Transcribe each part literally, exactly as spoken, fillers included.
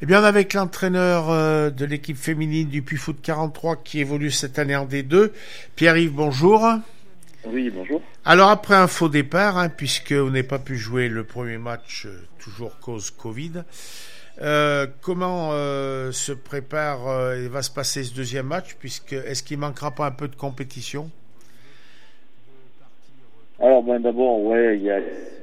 Eh bien, avec l'entraîneur euh, de l'équipe féminine du Puy-Foot quarante-trois qui évolue cette année en D deux, Pierre-Yves, bonjour. Oui, bonjour. Alors, après un faux départ, hein, puisque vous n'avez pas pu jouer le premier match, euh, toujours cause Covid, euh, comment euh, se prépare euh, et va se passer ce deuxième match, puisque est-ce qu'il manquera pas un peu de compétition? Alors, ben d'abord, ouais, il y a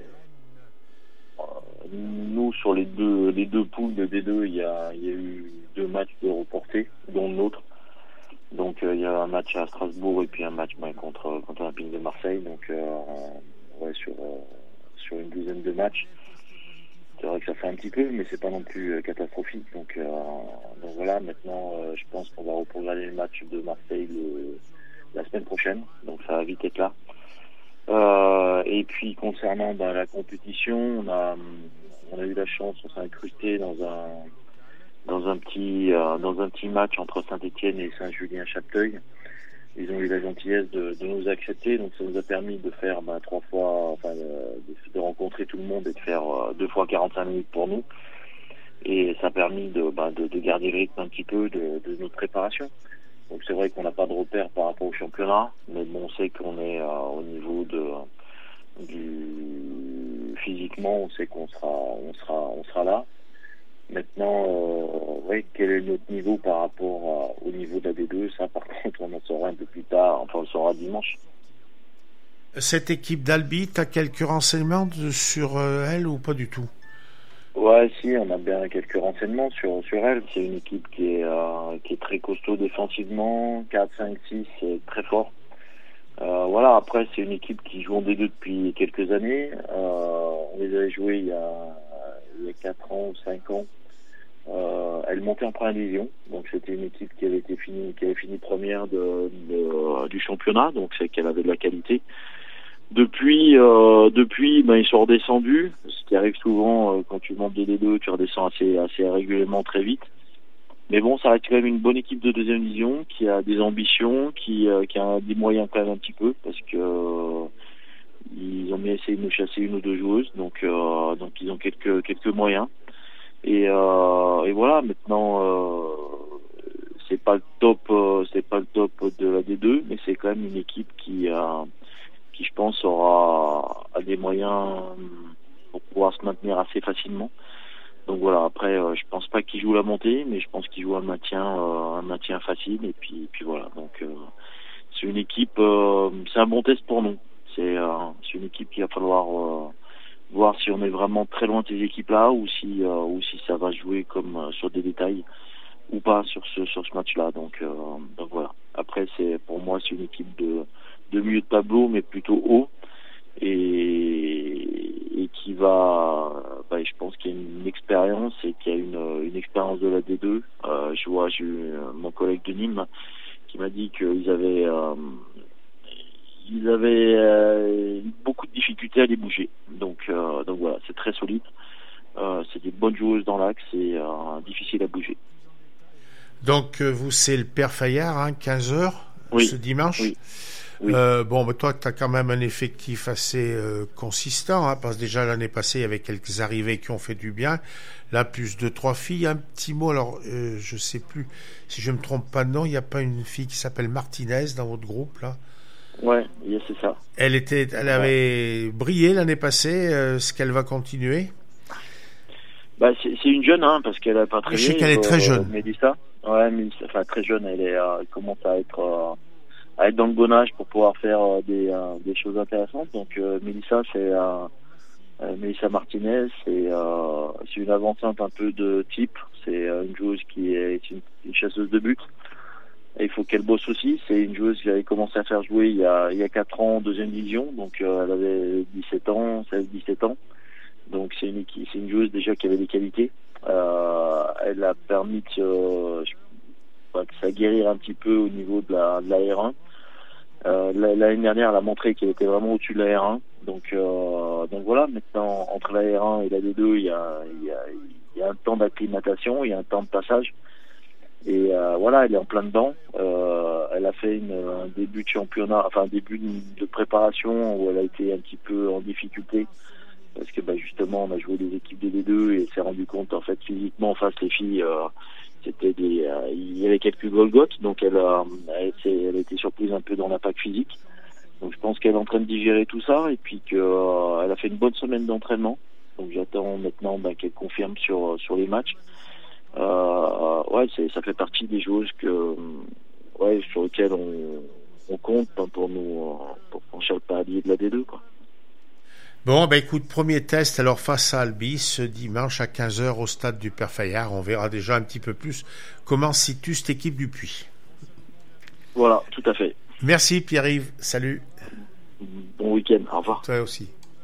nous sur les deux les deux poules de D deux, il y a il y a eu deux matchs de reportés, dont le nôtre. Donc euh, il y a un match à Strasbourg et puis un match ben, contre contre l'Olympique de Marseille. Donc euh, ouais, sur euh, sur une douzaine de matchs. C'est vrai que ça fait un petit peu, mais c'est pas non plus euh, catastrophique. Donc euh, donc voilà, maintenant euh, je pense qu'on va reprogrammer le match de Marseille le, la semaine prochaine. Donc ça va vite être là. Euh, et puis concernant ben, la compétition, on a on a eu la chance, on s'est incrusté dans un dans un petit euh, dans un petit match entre Saint-Étienne et Saint-Julien-Chapteuil. Ils ont eu la gentillesse de, de nous accepter, donc ça nous a permis de faire ben, trois fois, enfin de, de rencontrer tout le monde et de faire euh, deux fois quarante-cinq minutes pour nous. Et ça a permis de ben, de, de garder le rythme un petit peu de, de notre préparation. Donc c'est vrai qu'on n'a pas de repère par rapport au championnat, mais bon, on sait qu'on est euh, au niveau de du physiquement, on sait qu'on sera on sera on sera là. Maintenant, euh, ouais, quel est notre niveau par rapport à, au niveau de la D deux, ça par contre on en saura un peu plus tard, enfin on le saura dimanche. Cette équipe d'Albi, tu as quelques renseignements de, sur euh, elle ou pas du tout? Ouais, si, on a bien quelques renseignements sur sur elle. C'est une équipe qui est euh, qui est très costaud défensivement, quatre, cinq, six, c'est très fort. Euh, voilà, après c'est une équipe qui joue en D deux depuis quelques années. Euh, on les avait joués il y a il y a quatre ans ou cinq ans. Euh, elle montait en première division, donc c'était une équipe qui avait été finie, qui avait fini première de, de du championnat, donc c'est qu'elle avait de la qualité. Depuis, euh, depuis, ben ils sont redescendus. Ce qui arrive souvent euh, quand tu montes de D deux, tu redescends assez, assez régulièrement, très vite. Mais bon, ça reste quand même une bonne équipe de deuxième division qui a des ambitions, qui, euh, qui a des moyens quand même un petit peu, parce que euh, ils ont bien essayé de nous chasser une ou deux joueuses, donc euh, donc ils ont quelques quelques moyens. Et, euh, et voilà, maintenant euh, c'est pas le top, euh, c'est pas le top de la D deux, mais c'est quand même une équipe qui a, qui je pense aura a des moyens pour pouvoir se maintenir assez facilement. Donc voilà, après euh, je pense pas qu'ils jouent la montée, mais je pense qu'ils jouent un maintien, euh, un maintien facile. Et puis, puis voilà, donc euh, c'est une équipe, euh, c'est un bon test pour nous. C'est, euh, c'est une équipe qu'il va falloir euh, voir si on est vraiment très loin de ces équipes-là ou si, euh, ou si ça va jouer comme euh, sur des détails ou pas sur ce sur ce match-là. Donc, euh, donc voilà. Après, c'est pour moi c'est une équipe de de milieu de tableau, mais plutôt haut. Et, et qui va, bah, je pense qu'il y a une expérience et qu'il y a une, une expérience de la D deux. Euh, je vois, j'ai eu mon collègue de Nîmes qui m'a dit qu'ils avaient, euh, ils avaient euh, beaucoup de difficultés à les bouger. Donc, euh, donc voilà, c'est très solide. Euh, c'est des bonnes joueuses dans l'axe et euh, difficile à bouger. Donc euh, vous, c'est le Père Fayard, hein, quinze heures oui. ce dimanche. Oui. Oui. Euh, bon, bah, toi, tu as quand même un effectif assez euh, consistant, hein, parce que déjà l'année passée, il y avait quelques arrivées qui ont fait du bien. Là, plus de trois filles. Un petit mot, alors, euh, je sais plus si je me trompe pas de nom, il n'y a pas une fille qui s'appelle Martinez dans votre groupe, là? Ouais, yes, c'est ça. Elle était, elle avait ouais. brillé l'année passée. Euh, Est-ce qu'elle va continuer? Bah, c'est, c'est une jeune, hein, parce qu'elle a pas très. Je sais qu'elle est très euh, jeune. Mélissa. Ouais, Mélissa, enfin très jeune. Elle est, euh, elle commence à être. Euh, à être dans le bon âge pour pouvoir faire euh, des, euh, des choses intéressantes. Donc euh, Mélissa, c'est euh, euh, Mélissa Martinez, c'est euh, c'est une avançante un peu de type. C'est euh, une joueuse qui est une, une chasseuse de but. Et il faut qu'elle bosse aussi. C'est une joueuse qui avait commencé à faire jouer il y a il y a quatre ans en deuxième division. Donc euh, elle avait dix-sept ans, seize dix-sept ans. Donc c'est une c'est une joueuse déjà qui avait des qualités. Euh, elle a permis de, euh, de s'aguerrir un petit peu au niveau de la, de la R un. Euh, l'année dernière, elle a montré qu'elle était vraiment au-dessus de la R un. Donc, euh, donc voilà, maintenant, entre la R un et la D deux, il y a, il y a, il y a un temps d'acclimatation, il y a un temps de passage. Et euh, voilà, elle est en plein dedans. Euh, elle a fait une, un début de championnat, enfin un début de, de préparation où elle a été un petit peu en difficulté parce que bah, justement on a joué des équipes de D deux et s'est rendu compte en fait physiquement en face les filles euh, c'était des euh, il y avait quelques Golgoth, donc elle a elle, elle a été surprise un peu dans l'impact physique. Donc je pense qu'elle est en train de digérer tout ça et puis qu'elle euh, a fait une bonne semaine d'entraînement. Donc j'attends maintenant bah, qu'elle confirme sur sur les matchs. Euh, ouais, c'est, ça fait partie des joueuses que ouais sur lesquelles on, on compte pour nous pour franchir le palier de la D deux, quoi. Bon, ben écoute, premier test alors face à Albi ce dimanche à quinze heures au stade du Père Fayard. On verra déjà un petit peu plus comment se situe cette équipe du Puy. Voilà, tout à fait. Merci Pierre-Yves, salut. Bon week-end, au revoir. Toi aussi.